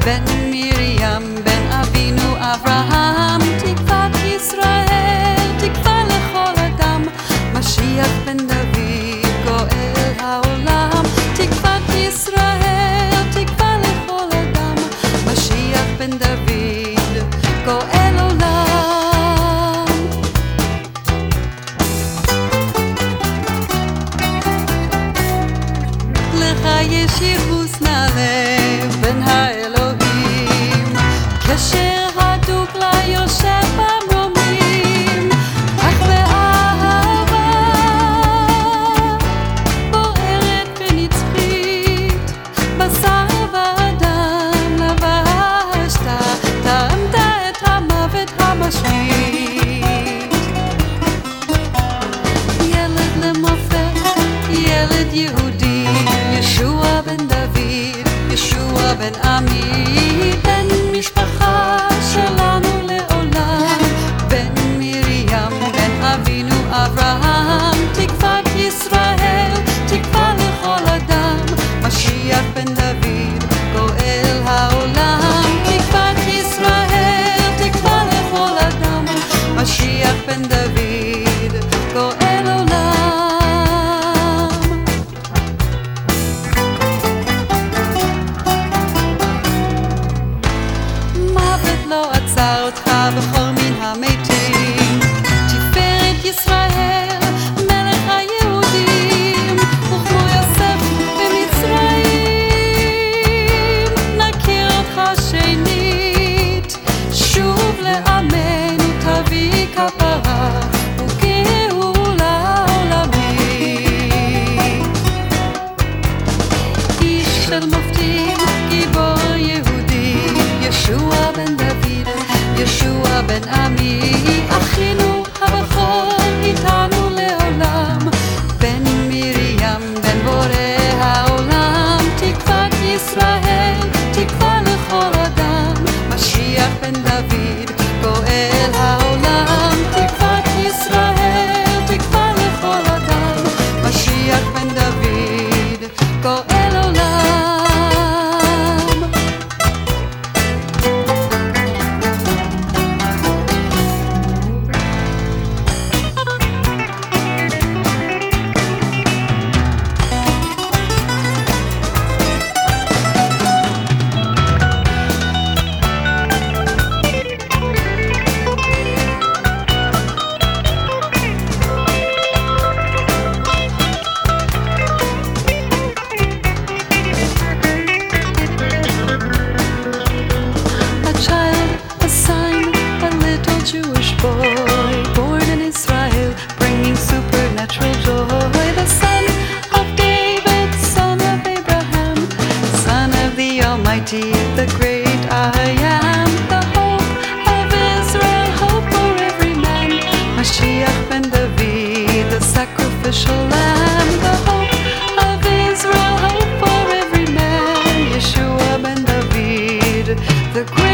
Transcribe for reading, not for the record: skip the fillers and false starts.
בן מרים, בן אבינו אברהם, תקוות ישראל, תקווה לכל אדם, משיח בן דוד, גואל העולם, תקוות ישראל, תקווה לכל אדם, משיח בן דוד, גואל עולם. לך יש ייחוס נעלה בין האלוהים, קשר הדוק ליושב במרומים, אך באהבה בוערת ונצחית, בשר ודם לבשת, טעמת את המוות המשחית. ילד למופת, ילד יהודי, ישוע בן דוד, ישוע בן עמי, בן משפחה שלנו לעולם, בן מרים, בן אבינו אברהם, תקוות ישראל, תקווה לכל אדם, משיח בן דוד, גואל העולם, תקוות ישראל, תקווה לכל אדם, משיח בן דוד, גואל עולם. לא עצר אותך בכל מן המתים, תפארת ישראל, מלך היהודים, וכמו יוסף במצרים, נכיר אותך שנית, שוב לעמנו תביא כפרה וגאולה עולמית. איש של מופתים, גיבור יהודי, ישוע בן דוד, ישוע בן עמי, אחינו הבכור איתנו לעולם, בן מרים, בן בורא העולם, תקוות ישראל, תקווה לכל אדם, משיח בן דוד, גואל העולם, תקוות ישראל, תקווה לכל אדם, משיח בן דוד, גואל עולם. Jewish boy, born in Israel, bringing supernatural joy, the son of David, son of Abraham, son of the Almighty, the great I am, the hope of Israel, hope for every man, Mashiach ben David, the sacrificial lamb, the hope of Israel, hope for every man, Yeshua ben David, the great